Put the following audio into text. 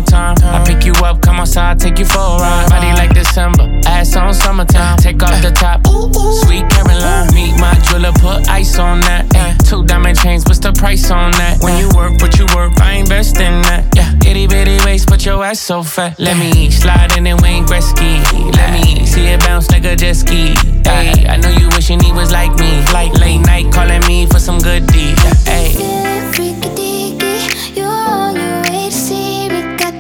summertime. I pick you up, come outside, take you for a ride. Body like December, ass on summertime. Take off the top, sweet Caroline. Meet my jeweler, put ice on that. 2 diamond chains, what's the price on that? When you work, what you work, I invest in that. Itty bitty waist, but your ass so fat. Let me slide in and Wayne Gretzky. Let me see it bounce like a jet ski. I know you wishing he was like me. Like late night calling me for some good deed.